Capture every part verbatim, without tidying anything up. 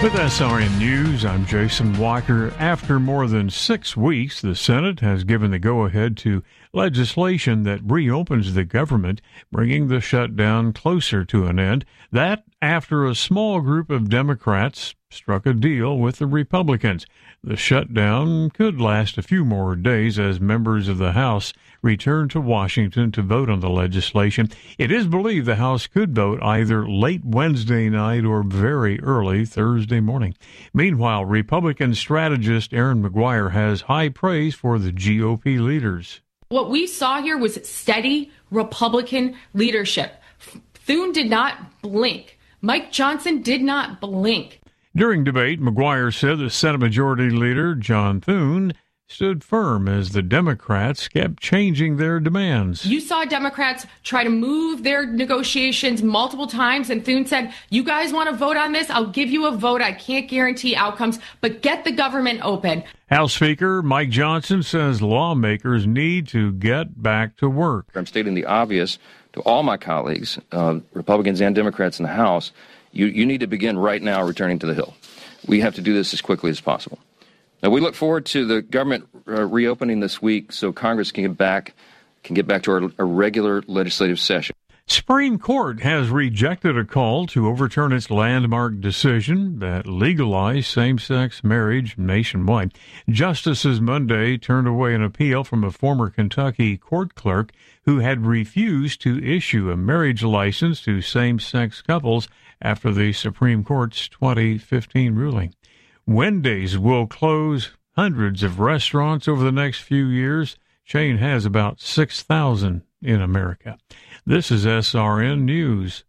With S R N News, I'm Jason Walker. After more than six weeks, the Senate has given the go-ahead to legislation that reopens the government, bringing the shutdown closer to an end. That after a small group of Democrats struck a deal with the Republicans. The shutdown could last a few more days as members of the House return to Washington to vote on the legislation. It is believed the House could vote either late Wednesday night or very early Thursday morning. Meanwhile, Republican strategist Erin Maguire has high praise for the G O P leaders. What we saw here was steady Republican leadership. Thune did not blink. Mike Johnson did not blink. During debate, Maguire said the Senate Majority Leader, John Thune, stood firm as the Democrats kept changing their demands. You saw Democrats try to move their negotiations multiple times, and Thune said, you guys want to vote on this? I'll give you a vote. I can't guarantee outcomes, but get the government open. House Speaker Mike Johnson says lawmakers need to get back to work. I'm stating the obvious to all my colleagues, uh, Republicans and Democrats in the House. You, you need to begin right now returning to the Hill. We have to do this as quickly as possible. Now, we look forward to the government uh, reopening this week so Congress can get back can get back to our, our regular legislative session. Supreme Court has rejected a call to overturn its landmark decision that legalized same-sex marriage nationwide. Justices Monday turned away an appeal from a former Kentucky court clerk who had refused to issue a marriage license to same-sex couples after the Supreme Court's twenty fifteen ruling. Wendy's will close hundreds of restaurants over the next few years. Chain has about six thousand in America. This is S R N News.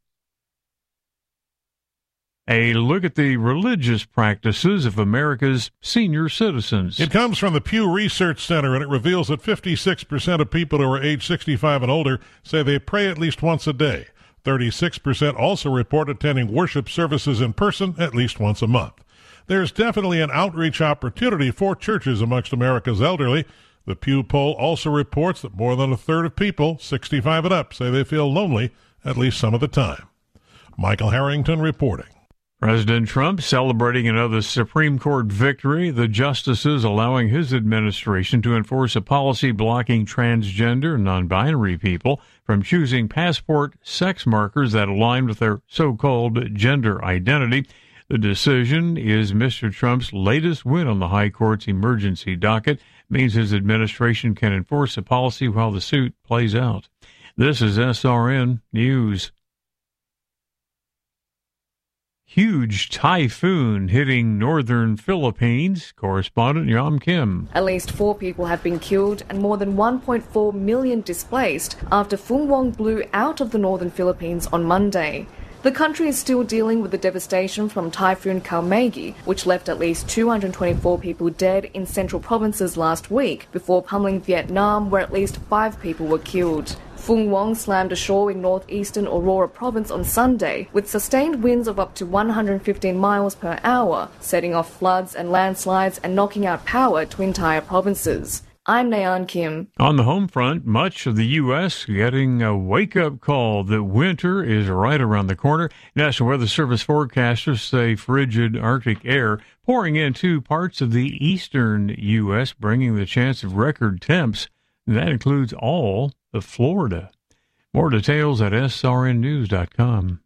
A look at the religious practices of America's senior citizens. It comes from the Pew Research Center, and it reveals that fifty-six percent of people who are age sixty-five and older say they pray at least once a day. thirty-six percent also report attending worship services in person at least once a month. There's definitely an outreach opportunity for churches amongst America's elderly. The Pew poll also reports that more than a third of people sixty-five and up say they feel lonely at least some of the time. Michael Harrington reporting. President Trump celebrating another Supreme Court victory, the justices allowing his administration to enforce a policy blocking transgender and non-binary people from choosing passport sex markers that align with their so-called gender identity. The decision is Mister Trump's latest win on the High Court's emergency docket, means his administration can enforce a policy while the suit plays out. This is S R N News. Huge typhoon hitting northern Philippines. Correspondent Yam Kim. At least four people have been killed and more than one point four million displaced after Phung Wong blew out of the northern Philippines on Monday. The country is still dealing with the devastation from Typhoon Kaumagi, which left at least two hundred twenty-four people dead in central provinces last week, before pummeling Vietnam, where at least five people were killed. Phung Wong slammed ashore in northeastern Aurora province on Sunday, with sustained winds of up to one hundred fifteen miles per hour, setting off floods and landslides and knocking out power to entire provinces. I'm Nayan Kim. On the home front, much of the U S getting a wake-up call that winter is right around the corner. National Weather Service forecasters say frigid Arctic air pouring into parts of the eastern U S, bringing the chance of record temps. That includes all of Florida. More details at S R N news dot com.